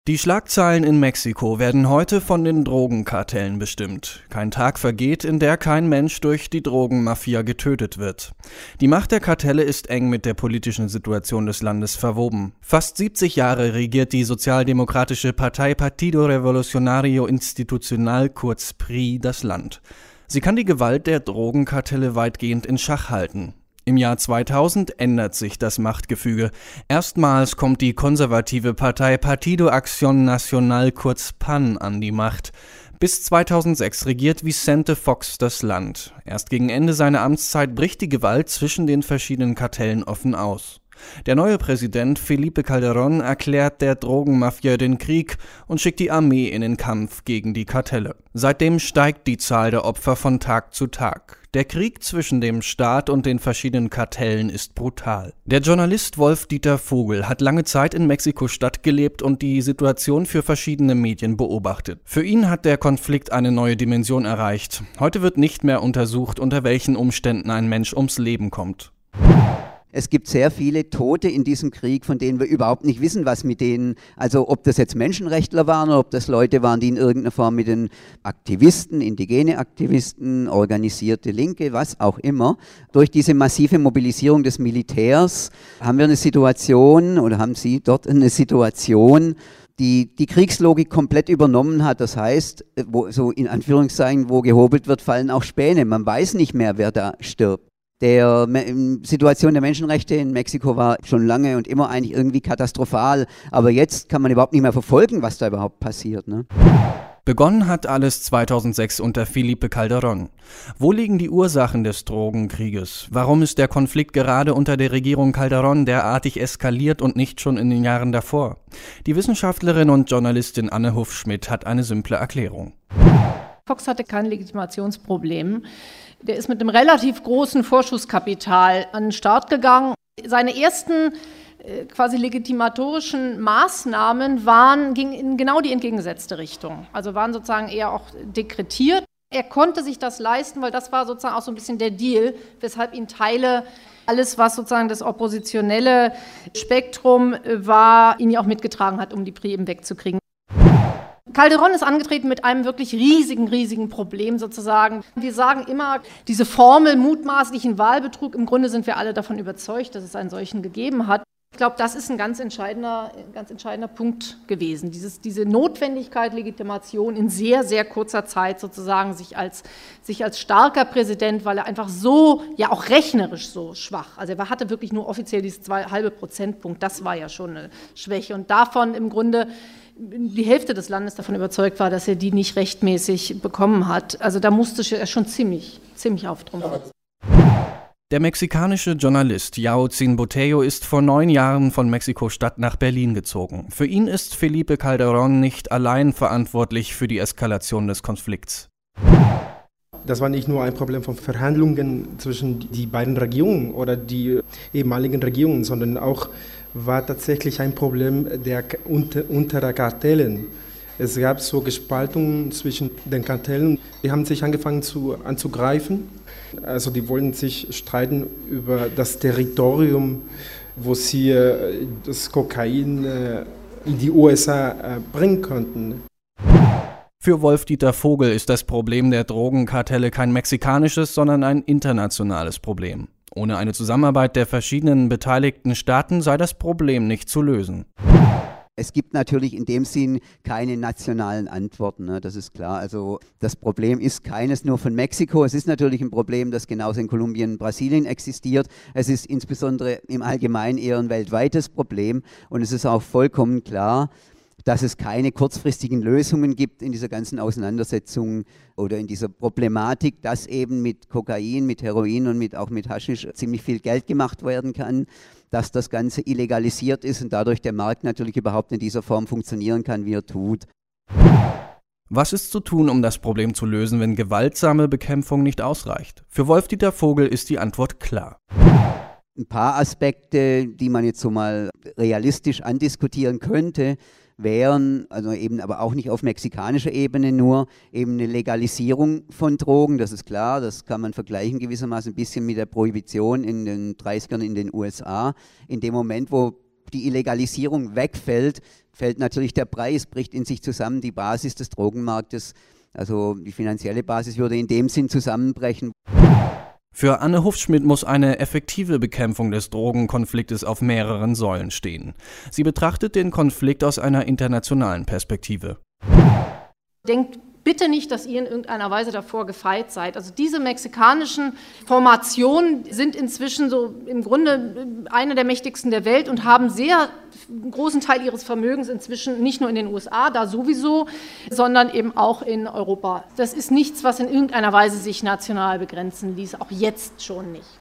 Die Schlagzeilen in Mexiko werden heute von den Drogenkartellen bestimmt. Kein Tag vergeht, in der kein Mensch durch die Drogenmafia getötet wird. Die Macht der Kartelle ist eng mit der politischen Situation des Landes verwoben. Fast 70 Jahre regiert die sozialdemokratische Partei Partido Revolucionario Institucional, kurz PRI, das Land. Sie kann die Gewalt der Drogenkartelle weitgehend in Schach halten. Im Jahr 2000 ändert sich das Machtgefüge. Erstmals kommt die konservative Partei Partido Acción Nacional, kurz PAN, an die Macht. Bis 2006 regiert Vicente Fox das Land. Erst gegen Ende seiner Amtszeit bricht die Gewalt zwischen den verschiedenen Kartellen offen aus. Der neue Präsident Felipe Calderón erklärt der Drogenmafia den Krieg und schickt die Armee in den Kampf gegen die Kartelle. Seitdem steigt die Zahl der Opfer von Tag zu Tag. Der Krieg zwischen dem Staat und den verschiedenen Kartellen ist brutal. Der Journalist Wolf-Dieter Vogel hat lange Zeit in Mexiko-Stadt gelebt und die Situation für verschiedene Medien beobachtet. Für ihn hat der Konflikt eine neue Dimension erreicht. Heute wird nicht mehr untersucht, unter welchen Umständen ein Mensch ums Leben kommt. Es gibt sehr viele Tote in diesem Krieg, von denen wir überhaupt nicht wissen, was mit denen, also ob das jetzt Menschenrechtler waren oder ob das Leute waren, die in irgendeiner Form mit den Aktivisten, indigene Aktivisten, organisierte Linke, was auch immer. Durch diese massive Mobilisierung des Militärs haben wir eine Situation, oder haben Sie dort eine Situation, die Kriegslogik komplett übernommen hat. Das heißt, wo, so in Anführungszeichen, wo gehobelt wird, fallen auch Späne. Man weiß nicht mehr, wer da stirbt. Die Situation der Menschenrechte in Mexiko war schon lange und immer eigentlich irgendwie katastrophal. Aber jetzt kann man überhaupt nicht mehr verfolgen, was da überhaupt passiert, ne? Begonnen hat alles 2006 unter Felipe Calderón. Wo liegen die Ursachen des Drogenkrieges? Warum ist der Konflikt gerade unter der Regierung Calderón derartig eskaliert und nicht schon in den Jahren davor? Die Wissenschaftlerin und Journalistin Anne Hufschmidt hat eine simple Erklärung. Fox hatte kein Legitimationsproblem. Der ist mit einem relativ großen Vorschusskapital an den Start gegangen. Seine ersten quasi legitimatorischen Maßnahmen gingen in genau die entgegengesetzte Richtung. Also waren sozusagen eher auch dekretiert. Er konnte sich das leisten, weil das war sozusagen auch so ein bisschen der Deal, weshalb ihn alles, was sozusagen das oppositionelle Spektrum war, ihn ja auch mitgetragen hat, um die PRI eben wegzukriegen. Calderón ist angetreten mit einem wirklich riesigen Problem sozusagen. Wir sagen immer, diese Formel mutmaßlichen Wahlbetrug, im Grunde sind wir alle davon überzeugt, dass es einen solchen gegeben hat. Ich glaube, das ist ein ganz entscheidender Punkt gewesen. Diese Notwendigkeit, Legitimation in sehr, sehr kurzer Zeit sozusagen sich als starker Präsident, weil er einfach so, ja auch rechnerisch so schwach, also er hatte wirklich nur offiziell dieses 2,5 Prozentpunkt, das war ja schon eine Schwäche und davon im Grunde die Hälfte des Landes davon überzeugt war, dass er die nicht rechtmäßig bekommen hat. Also da musste er schon ziemlich auftrumpfen. Der mexikanische Journalist Yaotzin Botello ist vor 9 Jahren von Mexiko-Stadt nach Berlin gezogen. Für ihn ist Felipe Calderón nicht allein verantwortlich für die Eskalation des Konflikts. Das war nicht nur ein Problem von Verhandlungen zwischen die beiden Regierungen oder die ehemaligen Regierungen, sondern auch war tatsächlich ein Problem unter Kartellen. Es gab so Gespaltungen zwischen den Kartellen. Die haben sich angefangen anzugreifen. Also die wollten sich streiten über das Territorium, wo sie das Kokain in die USA bringen konnten. Für Wolf-Dieter Vogel ist das Problem der Drogenkartelle kein mexikanisches, sondern ein internationales Problem. Ohne eine Zusammenarbeit der verschiedenen beteiligten Staaten sei das Problem nicht zu lösen. Es gibt natürlich in dem Sinn keine nationalen Antworten, ne? Das ist klar. Also das Problem ist keines nur von Mexiko. Es ist natürlich ein Problem, das genauso in Kolumbien und Brasilien existiert. Es ist insbesondere im Allgemeinen eher ein weltweites Problem. Und es ist auch vollkommen klar, dass es keine kurzfristigen Lösungen gibt in dieser ganzen Auseinandersetzung oder in dieser Problematik, dass eben mit Kokain, mit Heroin und auch mit Haschisch ziemlich viel Geld gemacht werden kann, dass das Ganze illegalisiert ist und dadurch der Markt natürlich überhaupt in dieser Form funktionieren kann, wie er tut. Was ist zu tun, um das Problem zu lösen, wenn gewaltsame Bekämpfung nicht ausreicht? Für Wolf-Dieter Vogel ist die Antwort klar. Ein paar Aspekte, die man jetzt so mal realistisch andiskutieren könnte, wären, also eben aber auch nicht auf mexikanischer Ebene nur, eben eine Legalisierung von Drogen, das ist klar, das kann man vergleichen gewissermaßen ein bisschen mit der Prohibition in den 30ern in den USA. In dem Moment, wo die Illegalisierung wegfällt, fällt natürlich der Preis, bricht in sich zusammen, die Basis des Drogenmarktes, also die finanzielle Basis würde in dem Sinn zusammenbrechen. Für Anne Hufschmidt muss eine effektive Bekämpfung des Drogenkonfliktes auf mehreren Säulen stehen. Sie betrachtet den Konflikt aus einer internationalen Perspektive. Denkt bitte nicht, dass ihr in irgendeiner Weise davor gefeit seid. Also diese mexikanischen Formationen sind inzwischen so im Grunde eine der mächtigsten der Welt und haben einen großen Teil ihres Vermögens inzwischen nicht nur in den USA, da sowieso, sondern eben auch in Europa. Das ist nichts, was in irgendeiner Weise sich national begrenzen ließ, auch jetzt schon nicht.